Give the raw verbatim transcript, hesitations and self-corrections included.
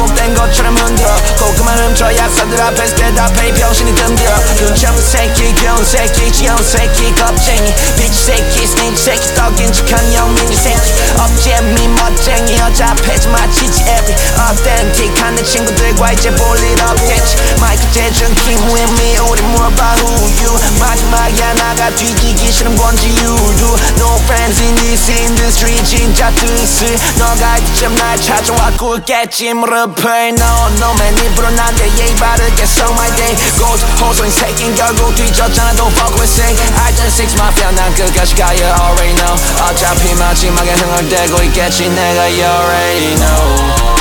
잘못된 것처럼 흔들어 고구마 훔쳐 약사들 앞에서 대답해 병신이 든들어 눈치없는 새끼 귀여운 새끼 귀여운 새끼 겁쟁이 비치 새끼 스네이크 새끼 떡인 척한 영민이 새끼 업재미 멋쟁이 여자 앞에서 마치지 every authentic 내 친구들과 이제 볼 일 없겠지 마이크 재준 김우현미 우리 물어봐 who you 마지막이야 나가 뒤지기 싫은 건지 you do no friends in this industry 진짜 뜻을 너가 이쯤 날 찾아와 꿀겠지 무릎을 넣어 너맨 입으로 난내 예의 바르게 so my day goes 호소인 새낀 결국 뒤졌잖아 don't fuck with say 알전 six mafia 난 끝까지 가 you already know 어차피 마지막에 흥얼대고 있겠지 내가 you already know